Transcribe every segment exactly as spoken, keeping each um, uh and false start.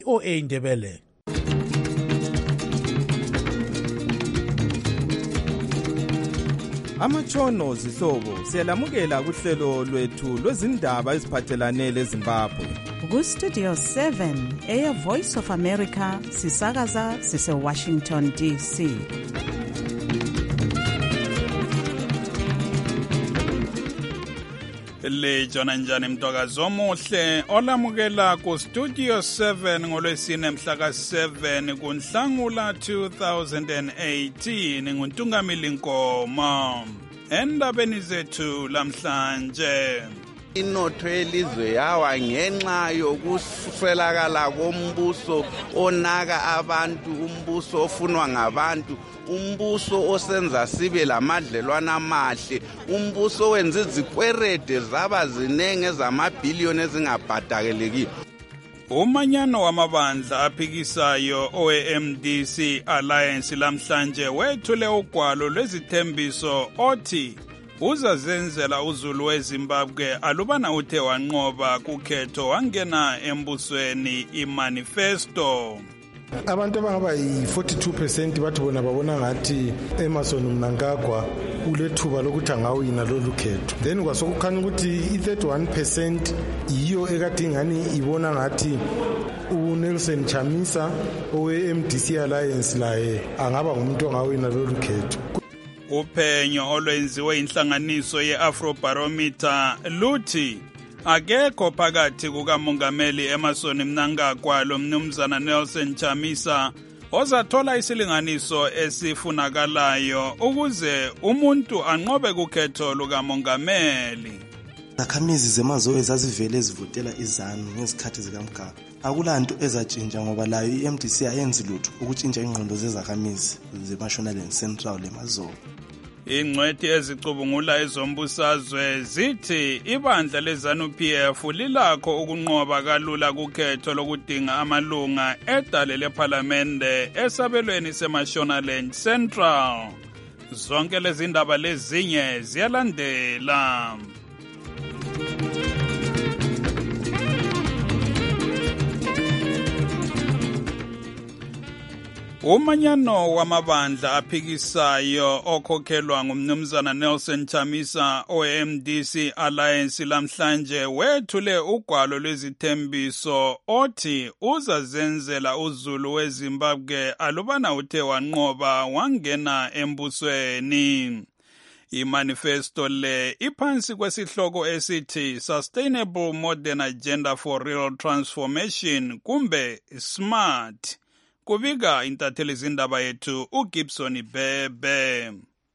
O A Ndebele. Amatshono zihlobo siyalamukela kuhlelo lwethu lwezindaba eziphathelane leZimbabwe. Ku Studio seven eya Voice of America sisakaza sise Washington D C. Le jona njani mtokazi omuhle olamukela ku Studio seven ngolwesine mhla ka seven kuNhlangula two thousand eighteen nguNtungamili Nkomo. Endabeni zethu lamhlanje, inotho yelizwe yawa ngenxa yokuswelakala kombuso onaka abantu, umbuso ofunwa ngabantu, umbuso osenza sibe lamadlelwana amahle, umbuso wenza izikwerede zaba zinenge ezamabhiliyoni ezingabhadaleki. Umanyano wamabandla aphikisayo O A M D C Alliance lamhlanje wethule ugwalo lwezithembiso othi uzazenzela uzulu weZimbabwe alubana uthe wanqoba kukhetho wangena embusweni imanifesto. Abantu abangaba yi-forty-two percent bathi bona babona ngathi Emmerson Mnangagwa ulethuba lokuthi angawina lolu khetho. Then kwasokukhanya ukuthi i-thirty-one percent yiyo ekade ingani ibona ngathi uNelson Chamisa owe-M D C Alliance laye angaba ngumuntu ongawina lolu khetho. Uphenyo olwenziwe inhlanganiso ye-Afrobarometer luthi akekho phakathi kukamongameli Emmerson Mnangagwa lo mnumzana Nelson Chamisa ozathola isilinganiso esifunakalayo ukuze umuntu anqobe kukhetho lukamongameli. Zakhamizi zemazo ezazivele ezivotela izanu ngezikhathi zikaMgaba akulanto ezatshintsha ngoba layo i-M D C ayenzi lutho ukutshintsha ingqondo zezakhamizi zeMashonal and Central lemazo. Ingcwethi ezicubungula ezombusazwe zithi ibandla leZANU-P F lilakho ukunqoba kalula kukhetho lokudinga amalunga edale lephalamende esabelweni seMashonal and Central. Zonke lezi ndaba lezinye ziyalandela. Umanyano wamabandla aphikisayo okhokhelwa ngumnumzana Nelson Chamisa O A M D C Alliance lamhlanje wethule ugwalo lwezithembiso othi uzazenzela uzulu weZimbabwe alubana uthe wanqoba wangena embusweni. Imanifesto le iphansi kwesihloko esithi Sustainable Modern Agenda for Real Transformation kumbe SMART. Kubika intatheli zindaba yethu uGibson Bebe.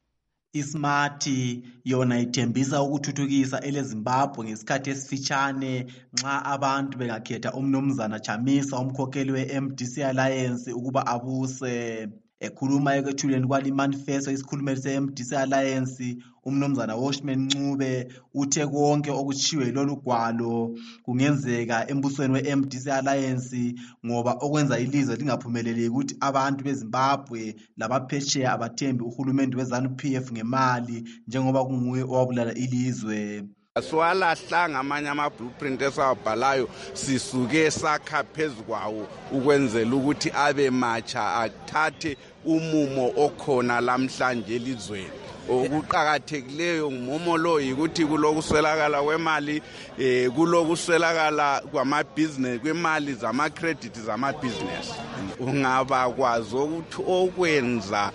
iSmart yona ithembisa ukuthuthukisa eleZimbabwe ngesikhathi esifitshane nxa abantu bengakhetha umnumzana Chamisa umkhokheli we-M D C Alliance ukuba abuse. Ekhuluma ekwethuleni kwali manifesto isikhulumeli se-M D C Alliance umnumzana Washman Ncube uthe konke okuchiwe lolu gwalo kungenzeka embusweni we-M D C Alliance ngoba okwenza ilizwe lingaphumeleli ukuthi abantu beZimbabwe labaphesheya abathembi uhulumende weZANU-P F ngemali njengoba kunguye owabulala ilizwe. Swalahlanga amanye ama-blueprint esawabhalayo sisuke sakha phezu kwawo ukwenzela ukuthi abe matsha athathe umumo okhona lamhlanje elizweni. Okuqhakathekileyo ngumomo lo yikuthi kulokuswelakala kwemali eh kulokuswelakala kwamabhizinesi kwemali zama-credit zama-business. Ungaba kwazi ukuthi okwenza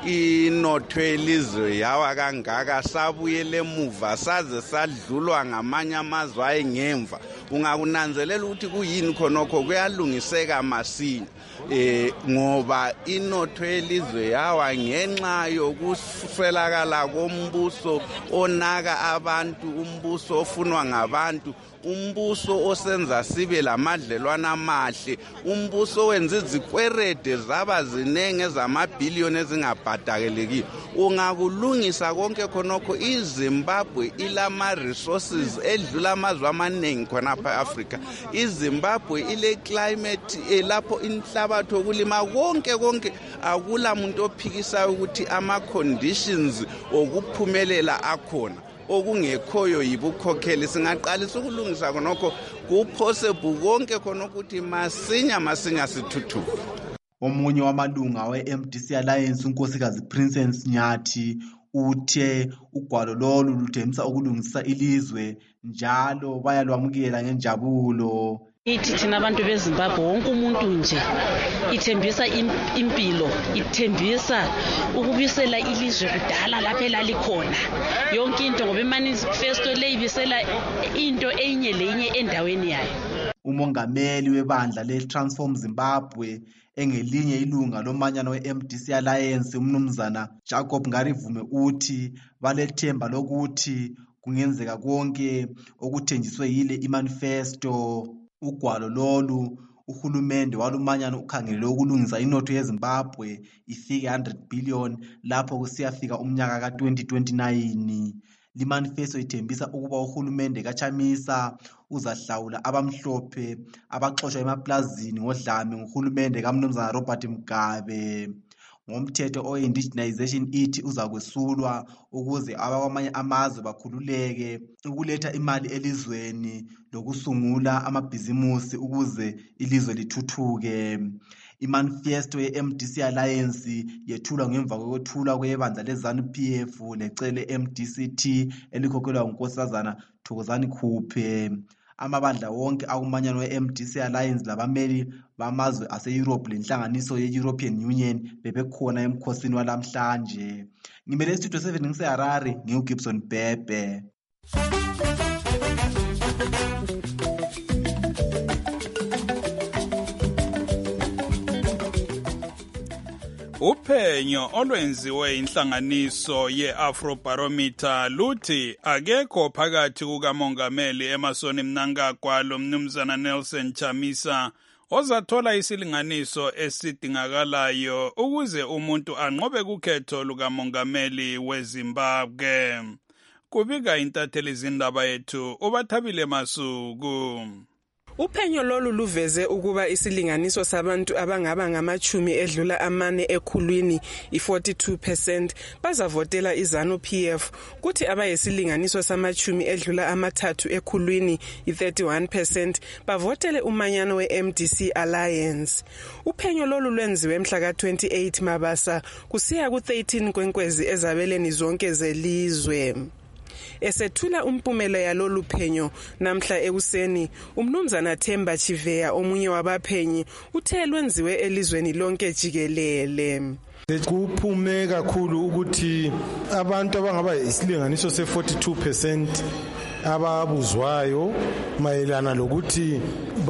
inotho yelizwe yawa kangaka sabuyele emuva saze sadlulwa ngamanye amazwe ayengemva. Ungakunanzelela ukuthi kuyini khonokho kuyalungiseka masinya eh ngoba inotho yelizwe yawa ngenxa yokuswelakala kombuso onaka abantu, umbuso ofunwa ngabantu, umbuso osenza sibe lamadlelwana amahle, umbuso wenza izikwerede zaba zinenge ezamabhiliyoni ezingabhadaleki. Ungakulungisa konke khonokho iZimbabwe ilama resources edlula amazwe amaningi khona lapha eAfrica. iZimbabwe ile climate elapho inhlabathi okulima konke konke akula muntu ophikisayo ukuthi ama conditions okuphumelela akhona. okungekhoyo yibukhokheli singaqalisa ukulungisa khonokho kupossible konke khona ukuthi masinya masinya sithuthuke. Omunye wamalunga we-M D C Alliance unkosikazi Princess Nyathi uthe ugwalo lolu luthembisa ukulungisa ilizwe njalo bayalwamukela ngenjabulo. Ithi thina abantu beZimbabwe wonke umuntu nje ithembisa impilo, ithembisa ukubisela ilizwe kudala lapha elalikhona yonke into ngoba imanifesto le ibisela into enye lenye endaweni yayo. Umongameli webandla le-Transform Zimbabwe engelinye ilunga lomanyano we-M D C Alliance umnumzana Jacob Ngarivume uthi balethemba lokuthi kungenzeka konke okuthenjiswe yile imanifesto. Ugwalo lolu uhulumende walumanyano ukhangelele ukulungisa inotho yeZimbabwe ifike one hundred billion lapho kusiyafika umnyaka ka twenty twenty-nine. Limanifesto ithembisa ukuba uhulumende kaChamisa uzahlawula abamhlophe abaxoshwa emaplazini ngodlame nguhulumende kaMnumzana Robert Mugabe. Ngomthetho o-indigenization ithi uzakwesulwa ukuze abakwamanye amazwe bakhululeke ukuletha imali elizweni lokusungula amabhizimusi ukuze ilizwe lithuthuke. Imanifesto ye-M D C Alliance yethulwa ngemva kokwethulwa kwebandla le-ZANU P F lecele M D C T elikhokhelwa ngunkosazana Thokozani Khuphe. Amabandla wonke akumanyano we-M D C Alliance labameli bamazwe ase-Europe lenhlanganiso ye-European Union bebekhona emkhosini walamhlanje. Ngimele Studio seven ngise-Harare ngiuGibson Bhebhe. Uphenyo olwenziwe inhlanganiso ye-Afrobarometer luthi akekho phakathi kukamongameli Emmerson Mnangagwa lomnumzana Nelson Chamisa ozathola isilinganiso esidingakalayo ukuze umuntu anqobe kukhetho lukamongameli weZimbabwe. Kubika intatheli zindaba yethu uBathabile Masuku. Uphenyo lolu luveze ukuba isilinganiso sabantu abangaba ngamachumi edlula amane ekhulwini i-forty-two percent bazavotela iZANU P F kuthi abayisilinganiso samachumi edlula amathathu ekhulwini i-thirty-one percent bavotele umanyano we-M D C Alliance. Uphenyo lolu lwenziwe mhla ka twenty-eight Mabasa kusiya ku thirteen Kwenkwezi ezabeleni zonke zelizwe. Esethula umpumela yalolu phenyo namhla ekuseni umnumzana Themba Chiveya omunye wabaphenyi uthe lwenziwe elizweni lonke jikelele. Kuphume kakhulu ukuthi abantu abangaba isilinganiso se forty-two percent ababuzwayo mayelana lokuthi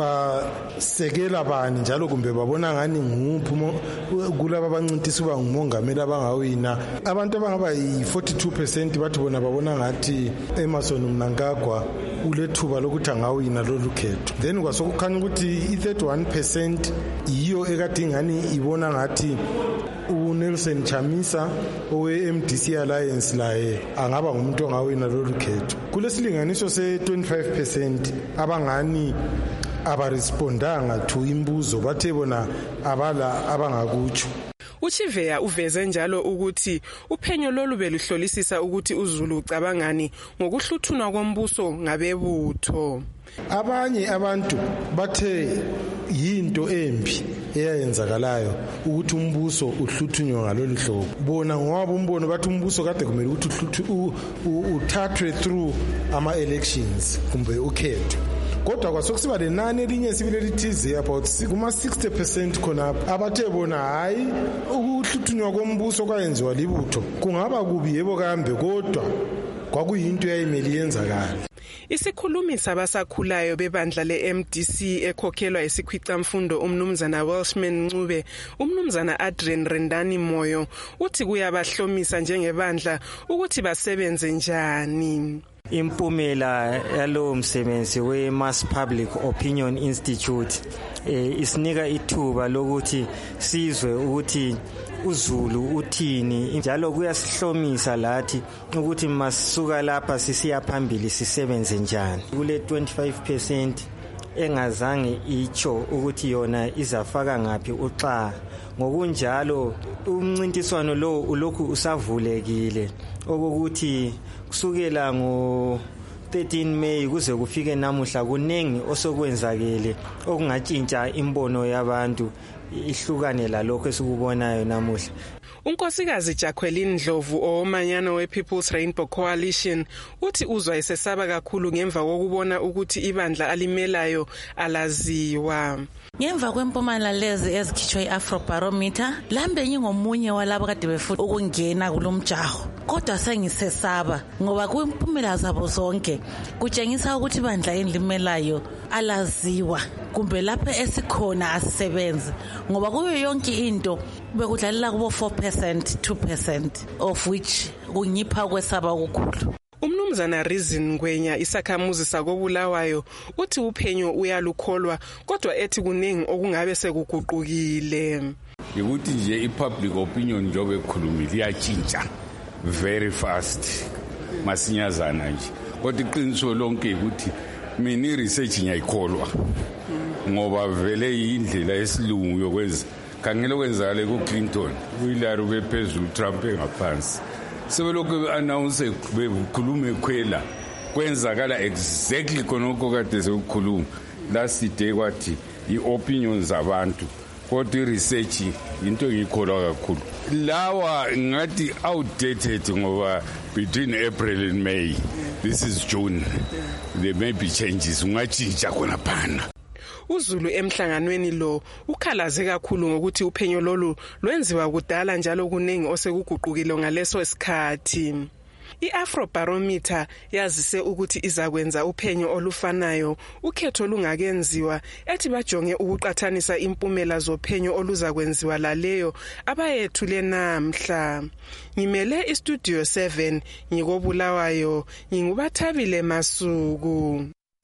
basekela bani njalo kumbe babona ngani nguphi kulabo abancintisa uba ngumongameli abangawina. Abantu abangaba yi-forty-two percent bathi bona babona ngathi Emmerson Mnangagwa ulethuba lokuthi angawina lolu khetho. Then kwasokukhanya ukuthi i-thirty-one percent yiyo ekade ingani ibona ngathi uNelson Chamisa owe-M D C Alliance laye angaba ngumuntu ongawina lolu khetho. Kulesilinganiso se twenty-five percent abangani abarespondanga to imbuzo bathe bona abala abangakutsho. Uchiveya uveze njalo ukuthi uphenyo lolu beluhlolisisa ukuthi uZulu ucabangani ngokuhluthunwa kombuso ngabebutho. Abanye abantu bathe yinto embi eyayenzakalayo ukuthi umbuso uhluthunywe ngalolu hlobo. Bona ngoba umbono bathi umbuso kade kumele ukuthi uthathwe through ama elections kumbe ukhetho. Kodwa kwasokusiba lenani elinye sibile lithize about kuma sixty percent khona abathe bona hayi ukuhluthunwa kombuso kwayenziwa libutho kungaba kubi yebo kambe kodwa kwakuyinto eyayimeli yenzakala. Isikhulumi sabasakhulayo bebandla le-M D C ekhokhelwa isikhwicamfundo umnumzana Welshman Ncube umnumzana Adrian Rendani Moyo uthi kuyabahlomisa njengebandla ukuthi basebenze njani. Impumela yalo msebenzi we-Mass Public Opinion Institute eh, isinika ithuba lokuthi sizwe ukuthi uZulu uthini njalo kuyasihlomisa lathi ukuthi masisuka lapha sisiya phambili sisebenze njani. Kule twenty-five percent engazange itsho ukuthi yona izafaka ngaphi uxa. Ngokunjalo umncintiswano lo ulokhu usavulekile okokuthi kusukela ngo thirteen May kuze kufike namuhla kunengi osokwenzakele okungatshintsha imbono yabantu ihlukane lalokho esikubonayo namuhla. Unkosikazi Jacqueline Ndlovu omanyano we-People's Rainbow Coalition uthi uzwa esesaba kakhulu ngemva kokubona ukuthi ibandla alimelayo alaziwa. Ngemva kwempumela lezi ezikhitshwe i-Afrobarometer lambe ngingomunye walabo kade befuna ukungena kulomjaho, kodwa sengisesaba ngoba kwimpumela zabo zonke kutshengisa ukuthi ibandla elimelayo alaziwa kumbe lapha esikhona asisebenzi, ngoba kuyo yonke into bekudlalela kubo four percent two percent of which kungipha kwesaba okukhulu. Umnumzana Reason Ngwenya isakhamuzi sakobulawayo uthi uphenyo uyalukholwa kodwa ethi kunengi okungabe sekuguqukile. Ukuthi nje i-public opinion njobe ekhulumile iyatshintsha very fast masinyazana nje, kodwa iqiniso lonke ukuthi mina i-research ngiyayikholwa ngoba vele indlela esilungu yokwenza khangela kwenzakala ku-Clinton uHillary bephezulu Trump engaphansi. Sebelokhu announce bekhuluma ekhwela kwenzakala exactly konoko kade sekukhuluma last day kwathi i-opinion zabantu, kodwa i-research into engikholwa kakhulu. Lawa ngathi outdated ngoba between April and May, this is June, there may be changes, ungatshintsha khona phana. uZulu emhlanganweni lo ukhalaze kakhulu ngokuthi uphenyo lolu lwenziwa kudala njalo kunengi osekuguqukile ngaleso sikhathi. I-Afrobarometer yazise ukuthi izakwenza uphenyo olufanayo ukhetho lungakenziwa ethi bajonge ukuqathanisa impumela zophenyo oluzakwenziwa laleyo abayethule namhla. Ngimele iStudio seven ngikobulawayo, ngingubathabile Masuku.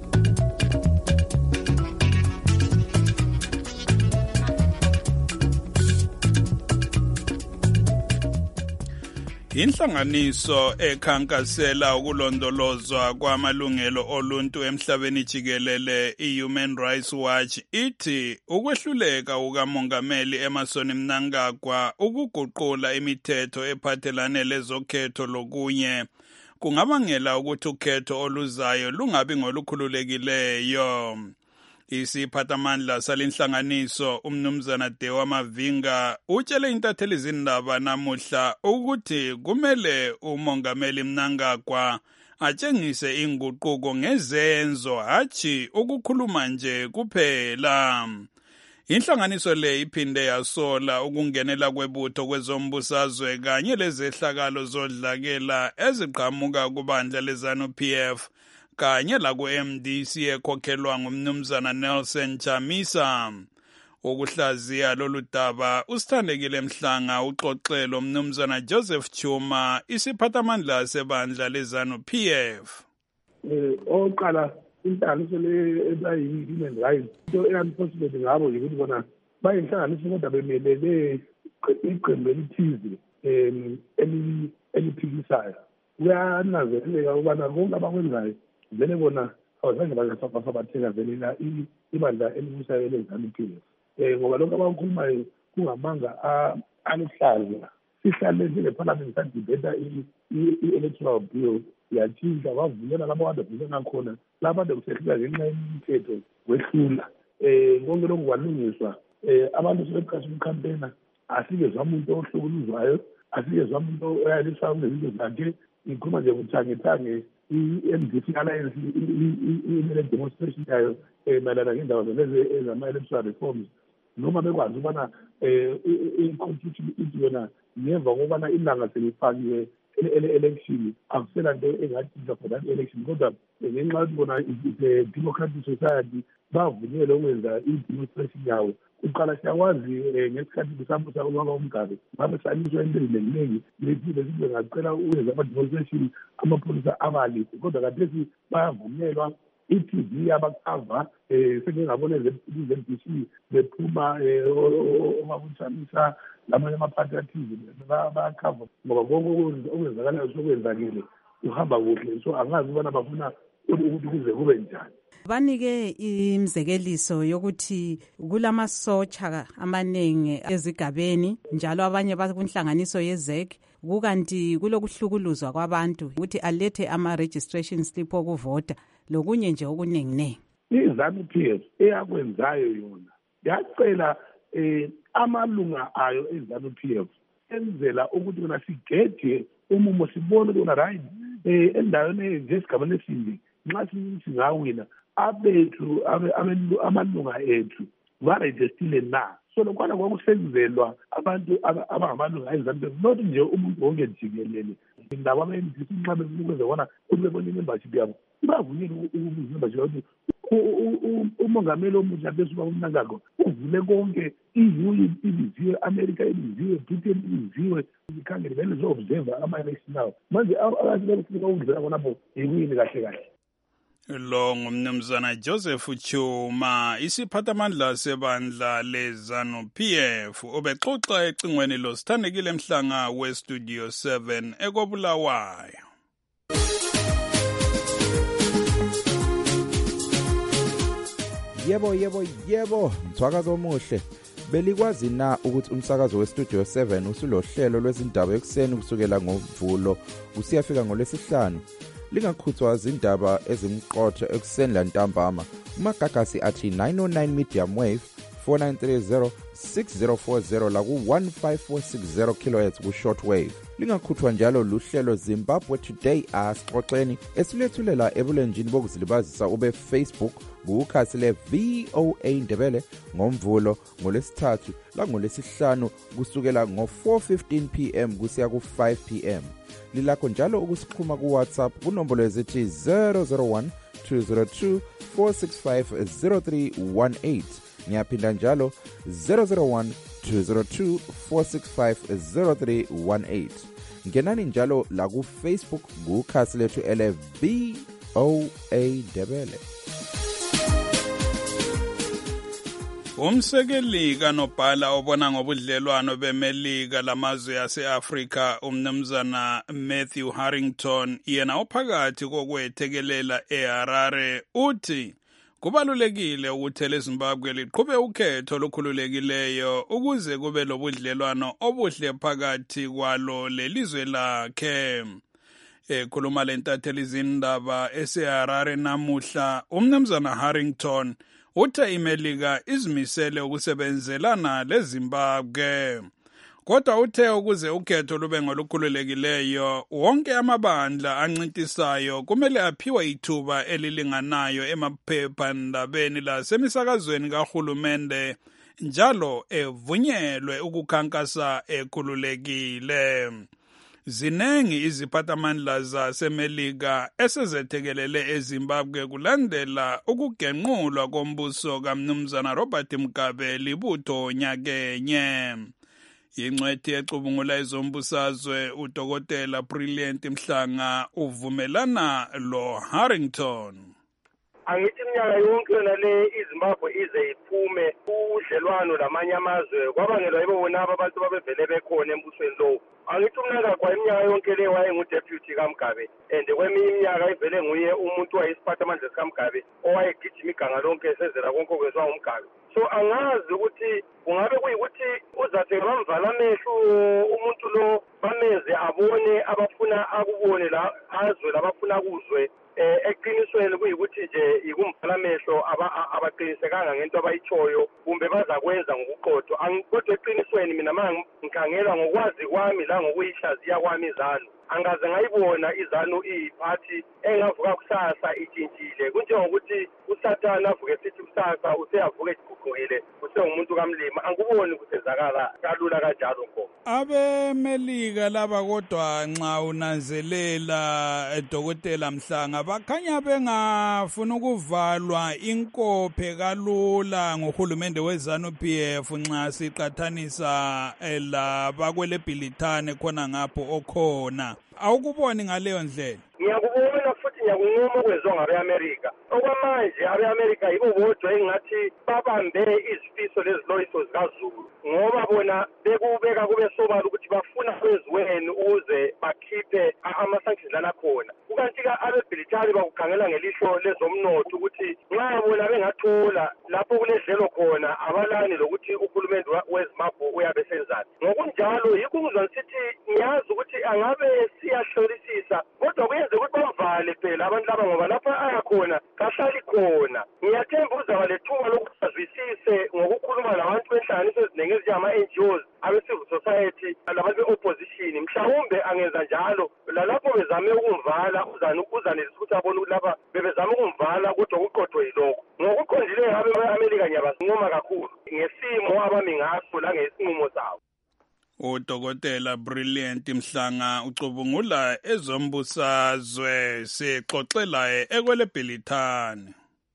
Inhlanganiso ekhankasela ukulondolozwa kwamalungelo oluntu emhlabeni jikelele i-Human Rights Watch ithi ukwehluleka ukamongameli Emmerson Mnangagwa ukuguqula imithetho ephathelane lezokhetho lokunye kungabangela ukuthi ukhetho oluzayo lungabi ngolukhululekileyo. Isiphathamandla salinhlanganiso umnumzana Dewa Mavinga utshele intatheli zindaba namuhla ukuthi kumele umongameli Mnangagwa atshengise inguquko ngezenzo hatshi ukukhuluma nje kuphela. Inhlanganiso le iphinde yasola ukungenela kwebutho kwezombusazwe kanye lezehlakalo zodlakela eziqhamuka kubandla leZANU-P F kanye la ku-M D C ekhokhelwa ngumnumzana Nelson Chamisa. Ukuhlaziya lolu daba usithandekile Mhlanga uxoxelo umnumzana Joseph Chuma isiphathamandla sebandla leZANU-P F. Eh oqala inhlanganiso le ebayi-human rights into eyanfortunate ngabo yikuthi bona bayinhlanganiso kodwa bemelele iqembu elithize em eliphikisayo. Kuyananzeleka ukubana konke abakwenzayo vele bona awuzange basabatheka velela ibandla elibusayo leZANU-P F. Eh ngoba lokho abakhulumayo kungamanga aluhlaza. Sihlale njenge-parliament sadibeta i-electoral bill yatshintsha bavulela labo kade vulela khona labo kade kusehlika ngenxa yemithetho wehlula. Eh konke lokhu kwalungiswa. Eh abantu sebeqasha umkhampena asikezwa umuntu ohlukuluzwayo, asikezwa umuntu oyaliswa ngezinto zakhe. Ngikhuluma nje ngithange i-M D C Alliance imele demonstration yayo mayelana ngendaba lezi ezama-electoral reforms noma bekwazi ukubana i-constitution ithi yona ngemva kokubana ilanga selifakiwe ele-election akusela nto engatshintsha for that election, kodwa ngenxa yokuthi bona i-democratic society bavunyelwe ukwenza i-demonstration yawo. Uqala siyakwazi ngesikhathi kusambusa ubaba uMgabe ngabe sanyiswa into eziningi lethile sibe ngacela ukwenza ama-demonstration amapholisa abalise, kodwa khathesi bayavunyelwa. I-T V yabakhava um sengingabona ze-M D C bephuma omakutshamisa lamanye amaphathi athize bayakhava ngoba konke okwenzakalayo sokwenzakile uhamba kuhle, so angazi ukubana bafuna ukuthi kuze kube njani. banike imzekeliso yokuthi kulamasotsha amaningi ezigabeni njalo abanye bakunhlanganiso yezek kukanti kulokuhlukuluzwa kwabantu ukuthi alethe ama-registration slip okuvota lokunye nje okuningi-ningi. I-ZANU-P F eyakwenzayo yona yacela um amalunga ayo e-ZANU-P F enzela ukuthi kona sigede umumo sibone ukuthi kona right um endaweni ezinjesigabeni esimbi nxa singawina abethu amalunga ethu barejistile na. So lokwana kwakusenzelwa abantu abangamalunga e-ZANU-P F not nje umuntu wonke jikelele indaba ama-M D C nxa befunukwenza kona ukuthi bebona i-membership yabo ibavunyele ukubuza i-membership yokuthi umongameli omutsha besuka kumnankako uvule konke i-U ibiziwe, America ibiziwe, Britain ibiziwe, ikhangele vele zo-observa ama-national manje abantu bekufika ukudlela khonapho yikuyini kahle kahle. Lo ngumnumzana Joseph Chuma, isiphathamandla sebandla le-ZANU-P F, ubexoxa ecingweni lo Sithandekile Mhlanga we-Studio seven ekobulawayo. Yebo yebo yebo mthwakazo omuhle. Belikwazi na ukuthi umsakazo we-Studio seven usulohlelo lwezindaba ekuseni kusukela ngoMvulo usiyafika ngolwesihlanu. Lingakhuthwa izindaba ezimqotho ekuseni lantambama. Umagagasi athi nine oh nine medium wave four nine three zero six zero four zero la ku one five four six zero kilohertz ku short wave. Lingakhuthwa njalo luhlelo Zimbabwe Today asixoxeni esilethulela ebulenjini bokuzilibazisa ube Facebook kukhasi le V O A Ndebele ngoMvulo ngolesithathu la ngolesihlanu kusukela ngo four fifteen p m kusiya ku five p m. Lilakho njalo ukusixhuma ku WhatsApp kunombolo ezithi zero zero one two zero two four six five zero three one eight. Ngiyaphinda njalo zero zero one two zero two four six five zero three one eight. Ngenani njalo la ku Facebook kukhasi lethu ele V O A Ndebele. Umsekeli kanobhala obona ngobudlelwano beMelika lamazwe ase-Afrika umnumzana Matthew Harrington yena ophakathi kokwethekelela eHarare uthi kubalulekile ukuthi leZimbabwe liqhube ukhetho lokhululekileyo ukuze kube lobudlelwano obuhle phakathi kwalo lelizwe lakhe. Ekhuluma lentatheli izindaba eseHarare namuhla umnumzana Harrington uthe iMelika izimisele ukusebenzelana leZimbabwe. Kodwa uthe ukuze ukhetho lube ngolukhululekileyo wonke amabandla ancintisayo kumele aphiwe ithuba elilinganayo emaphephandabeni lasemisakazweni kahulumende njalo evunyelwe ukukhankasa ekhululekile. Zinengi iziphathamandla zaseMelika esezethekelele eZimbabwe kulandela ukugenqulwa kombuso kaMnumzana Robert Mugabe libutho nyakenye. Ingcwethi ecubungula ezombusazwe uDokotela Brilliant Mhlanga uvumelana lo Harrington. Angithi iminyaka yonke yona le iZimbabwe ize iphume udlelwano lamanye amazwe kwabangelwa yibona abantu babevele bekhona embusweni lo. Angithi umnangagwa iminyaka yonke le wayengudeputy kaMgabe and kweminye iminyaka ivele nguye umuntu wayesiphathamandla sikaMgabe owayegijima iganga lonke esezela konke okwenziwa nguMgabe. So angazi ukuthi kungabe kuyikuthi uzathi bamvala amehlo umuntu lo bameze abone abafuna akubone la azwe labafuna kuzwe eqinisweni kuyikuthi nje ikumvala amehlo abaqinisekanga ngento abayichoyo kumbe bazakwenza ngokuqotho. Kodwa eqinisweni mina mangikhangela ngokwazi kwami la ngokuyihlaziya kwami izanu angaze ngayibona izanu iyiphathi engavuka kusasa itshintshile kunjengokuthi uSathana avuke sithi kusasa useyavuka eguqukile usengumuntu kamlima anguboni kusezakala kalula kanjalo nko. AbeMelika laba kodwa nxa unanzelela eDokotela Mhlanga bakhanya bengafuna ukuvalwa inkophe kalula ngohulumende weZANU-P F nxa siqathanisa labakweleBhilithane khona ngapho okhona. Awukuboni ngaleyo ndlela? Ngiyakubona futhi ngiyakuncoma okwenziwa ngabe-Amerika. Okwamanje abe-Amerika yibo bodwa engathi babambe izifiso leziloyiso zikaZulu ngoba bona bekubeka kube sobala ukuthi bafuna kweziweni ukuze bakhiphe ama-sanctions lana khona. Kukanti-ke abebhilitari bakukhangela ngelihlo lezomnotho ukuthi nxa bona bengathola lapho kuledlelo khona abalani lokuthi uhulumende weZimbabwe uyabe senzani. Ngokunjalo yikho ukuzwa ngithi ngiyazi ukuthi angabe siyahlolisisa kodwa kuyenze ukuthi bamvale phela abantu laba ngoba lapha ayakhona kahlali khona. Ngiyathemba uzaba lethuba lokuzwisise ngokukhuluma labantu benhlanganiso eziningi ezinjengama-N G Os abe-civil society labantu be-opposition. Mhlawumbe angenza njalo lalapho bezame ukumvala uzanelisa ukuthi abone ukuthi lapha bebezame ukumvala kodwa kuqoqwe yilokho. Ngokuqondileyo abe-Amerika ngiyabancoma kakhulu ngesimo abami ngaso langesinqumo sawo. Udokotela Brilliant Mhlanga ucubungula ezombusazwe sixoxelaye ekwelebhilithani.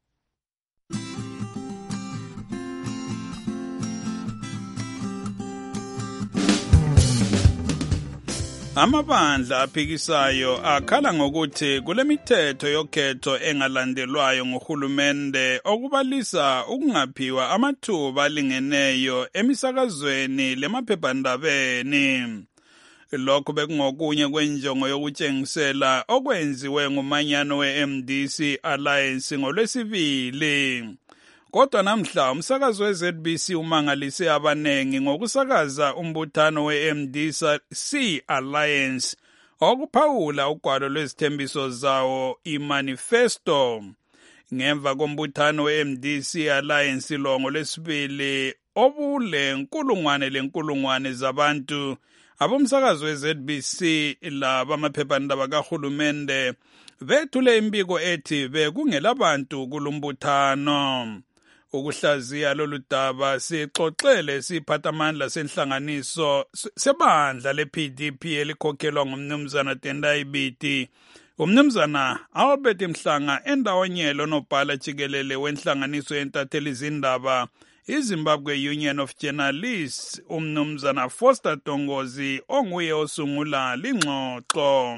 Amabandla aphikisayo akhala ngokuthi kulemithetho yokhetho engalandelwayo ngohulumende okubalisa ukungaphiwa amathuba alingeneyo emisakazweni lemaphephandabeni. Lokho bekungokunye kwenjongo yokutshengisela okwenziwe ngumanyano we-M D C Alliance ngolwesibili. Kodwa namhla umsakazo we-Z B C umangalise abanengi ngokusakaza umbuthano we-M D C Alliance okuphawula ugwalo lwezithembiso zawo imanifesto. Ngemva kombuthano we-M D C Alliance longo lesibili obule nkulungwane lenkulungwane zabantu abomsakazo we-Z B C laba amaphephandaba kahulumende bethule imbiko ethi bekungelabantu kulumbuthano. Ukuhlaziya lolu daba sixoxele siphathamandla senhlanganiso sebandla le-P D P elikhokhelwa ngumnumzana Tendai Biti. Umnumzana Albert Mhlanga endawonyelo nobhala jikelele wenhlanganiso yentatheli izindaba iZimbabwe Union of Journalists umnumzana Foster Tongozi onguye osungula lingxoxo.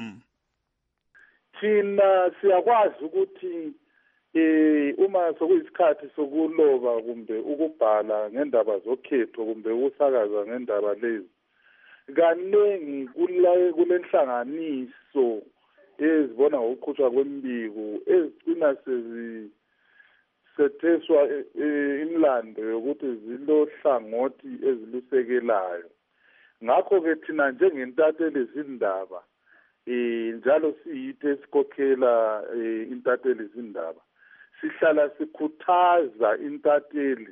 Thina siyakwazi ukuthi eh uma sokuyisikhathi sokuloba kumbe ukubhala ngendaba zokhetho kumbe ukusakaza ngendaba lezi kaningi kulaye kulenhlanganiso ezibona ngokuqhutshwa kwembiko ezicina sezi setheswa imlando yokuthi zilohlangothi ezilusekelayo. Ngakho ke thina njengentatheli izindaba eh njalo siyithe esikhokhela intatheli izindaba sihlala sikhuthaza intatheli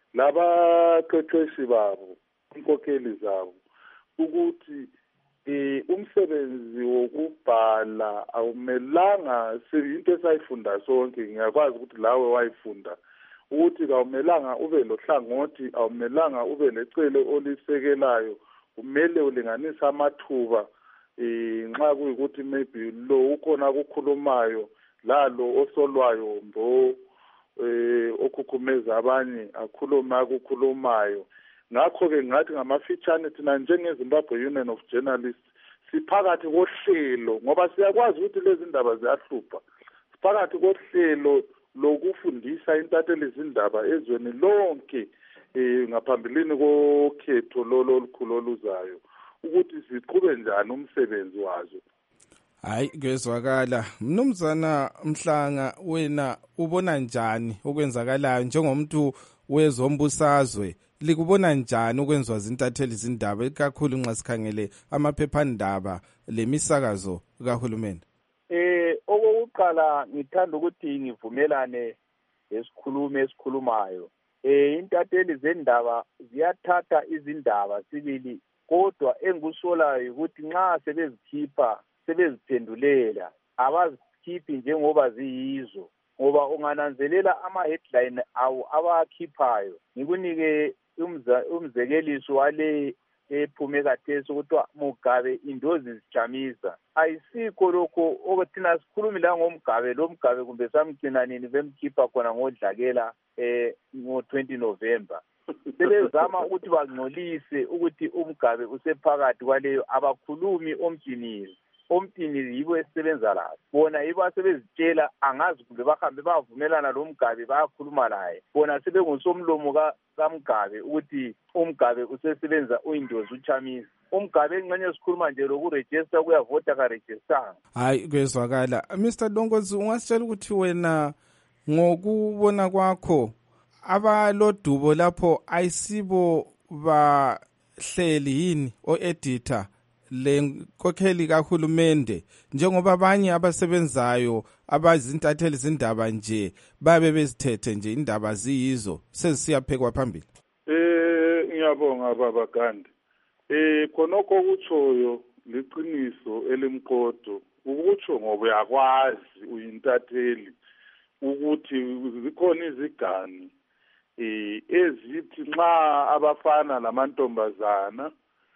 labaqeqeshi babo inkokheli zabo ukuthi eh umsebenzi wokubhala awumelanga into esayifunda sonke. Ngiyakwazi ukuthi lawe wayifunda ukuthi awumelanga ube lohlangothi, awumelanga ube lecele olisekelayo, kumele ulinganisa amathuba eh nxa kuyikuthi maybe lo ukhona ukukhulumayo lalo osolwayo mbo eh okhukhumeza abanye akhuluma ukukhulumayo. Ngakho ke ngathi ngamafitshane thina njengeZimbabwe Union of Journalists siphakathi kohlelo ngoba siyakwazi ukuthi lezi ndaba ziyahlupha. Siphakathi kohlelo lokufundisa intatheli izindaba ezweni lonke eh ngaphambilini kokhetho lolo olukhulu oluzayo ukuthi siqhube njani umsebenzi wazo. Hayi kwezwakala. Mnumzana Mhlanga wena ubona njani okwenzakalayo njengomuntu wezombusazwe? Likubona njani okwenziwa zintatheli izindaba ikakhulu nxa sikhangele amaphephandaba lemisakazo kahulumende? Eh okokuqala ngithanda ukuthi ngivumelane lesikhulumi esikhulumayo. Eh intatheli zendaba ziyathatha izindaba sibili kodwa engikusolayo ukuthi nxa sebezikhipha sebeziphendulela abazikhiphi njengoba ziyizo ngoba ungananzelela ama-headline awu abakhiphayo. Ngikunike umzekeliso wale ephume kathesi ukuthi Mugabe indozi zijamisa. Ayisikho lokho okuthina sikhulumi la ngomgabe lo Mugabe kumbe samgcina nini bemkhipha khona ngodlakela eh ngo twenty November. Sebezama ukuthi bangcolise ukuthi uMgabe usephakathi kwaleyo abakhulumi omjinisi. omtini yibo esisebenza layo bona yibo asebezitshela angazi kumbe bahambe bavumelana lo Mgabe bayakhuluma laye bona sebengusomlomo kaMgabe ukuthi uMgabe usesebenza uyindozi uChamisa uMgabe engxenye sikhuluma nje lokuregister kuyavota ka register. Hayi kwezwakala. Mister Dongozi, ungasitshela ukuthi wena ngokubona kwakho abalodubo lapho ayisibo bahleli yini o-editor le nkokheli kahulumende njengoba abanye abasebenzayo abazintatheli zindaba nje babe bezithethe nje indaba ziyizo sezisiyaphekwa phambili? Eh ngiyabonga baba Gandhi. Eh khonokho kutshoyo liqiniso elimqodo ukutsho ngoba uyakwazi uyintatheli ukuthi zikhona izigani eh ezithi nxa abafana namantombazana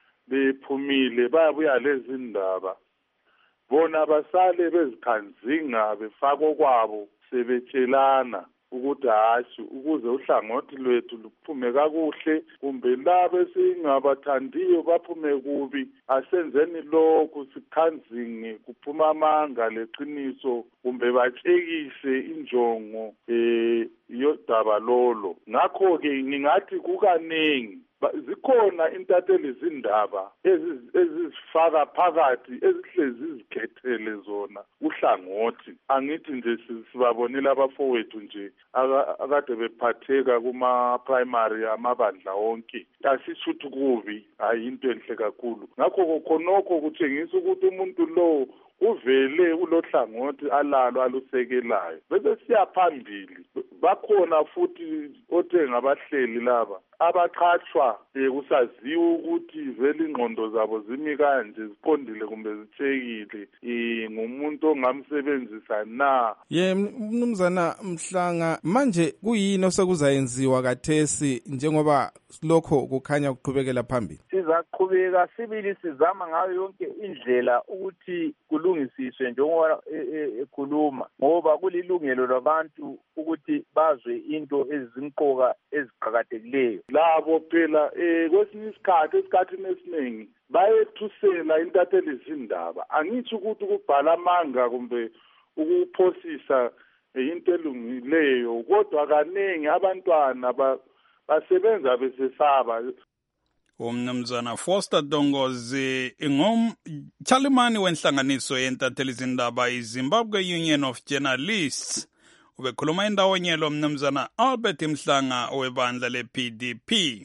bephumile bayabuya lezi ndaba bona basale bezikhanzinga befako kwabo sebetshelana ukuthi hashi ukuze uhlangothi lwethu luphume kakuhle kumbe labe singabathandiyo baphume kubi asenzeni lokhu sikhanzinge kuphuma amanga leqiniso kumbe batshekise injongo eh yodaba lolo. Ngakho ke ngingathi kukanengi zikhona intatheli zindaba ezizifaka phakathi ezihlezi zizikhethele zona uhlangothi. Angithi nje sibabonela abafowethu nje akade bephatheka kuma primary amabandla onke asishuthi kubi ayinto enhle kakhulu. Ngakho khonokho kutshengisa ukuthi umuntu lo uvele ulohlangothi alalo alusekelayo bese siyaphambili. Bakhona futhi othe ngabahleli laba abaqhatshwa kusaziwa ukuthi vele ingqondo zabo zimi kanje ziqondile kumbe zithekile ngumuntu ongamsebenzisa na. Ye mnumzana Mhlanga, manje kuyini osekuzayenziwa kathesi njengoba lokho kukhanya kuqhubekela phambili? Sizaqhubeka sibili sizama ngayo yonke indlela ukuthi kulungisiswe njengoba ekhuluma ngoba kulilungelo labantu ukuthi bazwe into ezimqoka eziqhakathekileyo. Labo phela eh kwesinye isikhathi esikhathini esiningi bayethusela intatheli zindaba. Angithi ukuthi ukubhala amanga kumbe ukuphosisa into elungileyo kodwa kaningi abantwana basebenza besesaba. Umnumzana Foster Dongozi ingumchalimani wenhlanganiso yentatheli zindaba iZimbabwe Union of Journalists. Ubekhuluma indawonye lo mnumzana Albert Mhlanga owebandla le-P D P.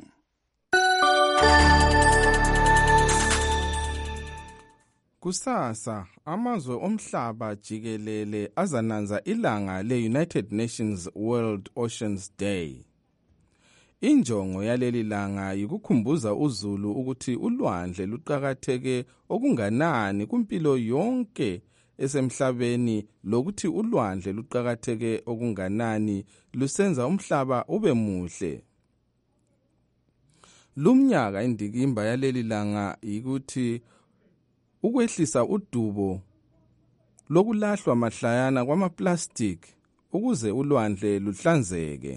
Kusasa amazwe omhlaba jikelele azananza ilanga le-United Nations World Oceans Day. Injongo yaleli langa yikukhumbuza uZulu ukuthi ulwandle luqhakatheke okunganani kumpilo yonke esemhlabeni lokuthi ulwandle luqhakatheke okunganani lusenza umhlaba ube muhle. Lumnyaka indikimba yaleli langa ukuthi ukwehlisa udubo lokulahlwa mahlayana kwamaplastic ukuze ulwandle luhlanzeke.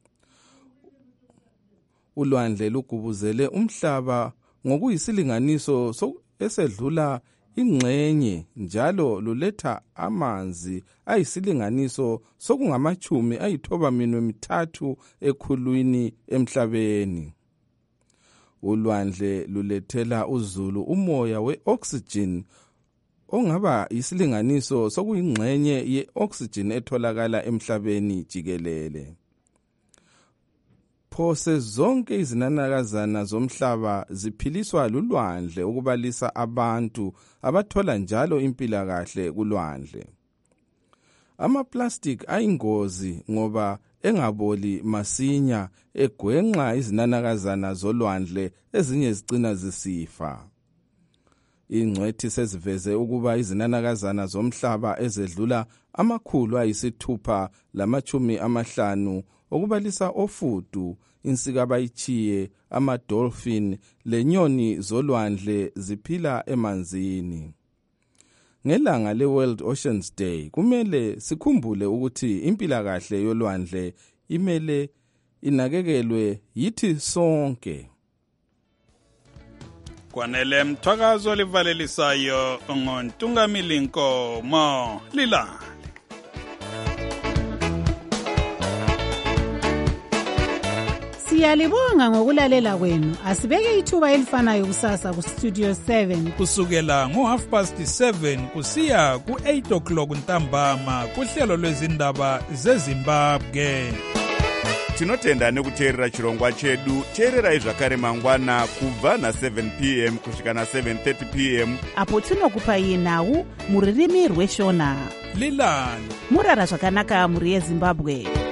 Ulwandle lugubuzele umhlaba ngokuyisilinganiso esedlula ingxenye njalo luletha amanzi ayisilinganiso sokungamachumi ayithoba minwe mithathu ekhulwini emhlabeni. Ulwandle lulethela uZulu umoya we-oxygen ongaba isilinganiso sokuyingxenye ye-oxygen etholakala emhlabeni jikelele. Phose zonke izinanakazana zomhlaba ziphiliswa lulwandle ukubalisa abantu abathola njalo impilakahle kulwandle. Ama-plastic ayingozi ngoba engaboli masinya egwenxa izinanakazana zolwandle ezinye zicina zisifa. Ingcwethi seziveze ukuba izinanakazana zomhlaba ezedlula amakhulu ayisithupha lamachumi amahlanu okubalisa ofudu, insika abayichiye, ama-dolphin lenyoni zolwandle ziphila emanzini. Ngelanga le-World Oceans Day kumele sikhumbule ukuthi impilakahle yolwandle imele inakekelwe yithi sonke. kwanele mthwakazo livalelisayo ngontungamili Nkomo Lilali. Siyalibonga ngokulalela kwenu. Asibeke ithuba elifanayo kusasa ku Studio seven kusukela ngo half past seven kusiya ku eight o'clock ntambama kuhlelo lwezindaba zeZimbabwe. Tinotenda nekuteerera chirongwa chedu. Teererai zvakare mangwana kubva na seven p m kusvika na seven thirty p m apo tinokupai nhau muririmi rweshona. Lilali murara zvakanaka muri yeZimbabwe.